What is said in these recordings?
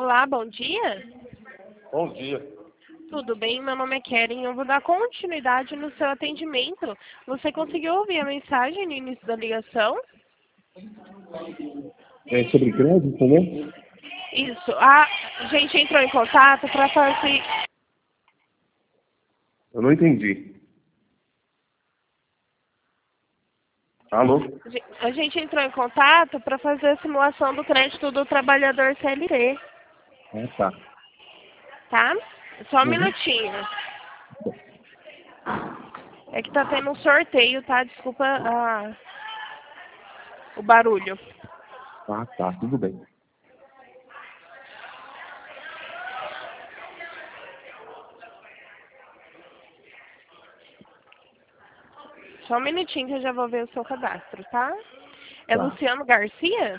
Olá, bom dia. Bom dia. Tudo bem? Meu nome é Keren. Eu vou dar continuidade no seu atendimento. Você conseguiu ouvir a mensagem no início da ligação? É sobre crédito, né? Isso. A gente entrou em contato para fazer... Eu não entendi. Alô? A gente entrou em contato para fazer a simulação do crédito do trabalhador CLT, Ah, tá. tá? Só um Uhum. minutinho. É que tá tendo um sorteio, tá? Desculpa o barulho. Ah, tá. Tudo bem. Só um minutinho que eu já vou ver o seu cadastro, tá? É Tá. Luciano Garcia?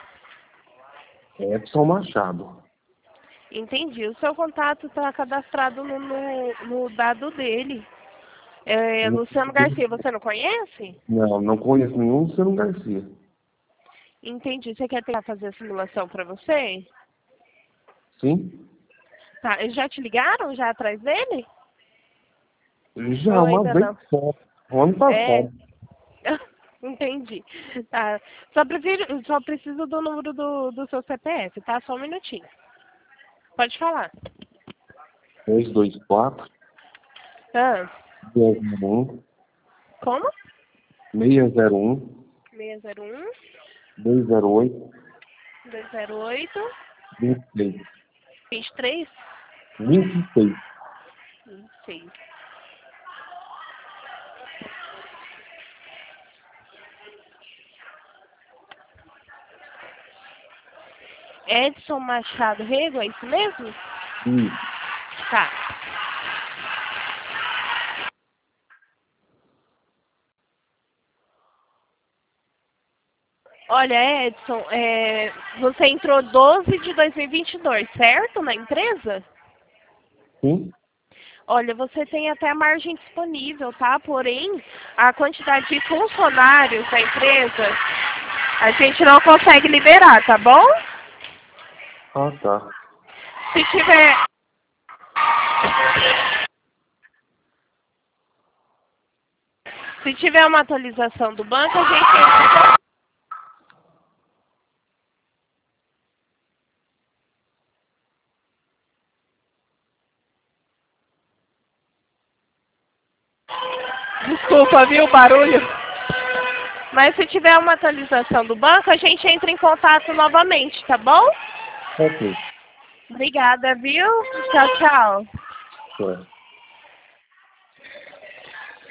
Edson Machado. Entendi. O seu contato está cadastrado no dado dele. É, Luciano Garcia, você não conhece? Não, não conheço nenhum Luciano Garcia. Entendi. Você quer tentar fazer a simulação para você? Sim? Tá. Eles já te ligaram? Já atrás dele? Já Ou uma ainda vez não? só. O ano É. passado. Entendi. Tá. Só preciso do número do seu CPF, tá? Só um minutinho. Pode falar. 224 Ah, 601 como? 601 601 208 208 26. 23 26. 26. Edson Machado Rego, é isso mesmo? Isso. Tá. Olha, Edson, você entrou 12 de 2022, certo? Na empresa? Sim? Olha, você tem até a margem disponível, tá? Porém, a quantidade de funcionários da empresa, a gente não consegue liberar, tá bom? Ah, tá. Se tiver... Se tiver uma atualização do banco, a gente entra. Desculpa, viu o barulho? Mas se tiver uma atualização do banco, a gente entra em contato novamente, tá bom? Ok. Obrigada, viu? Tchau, tchau. Certo.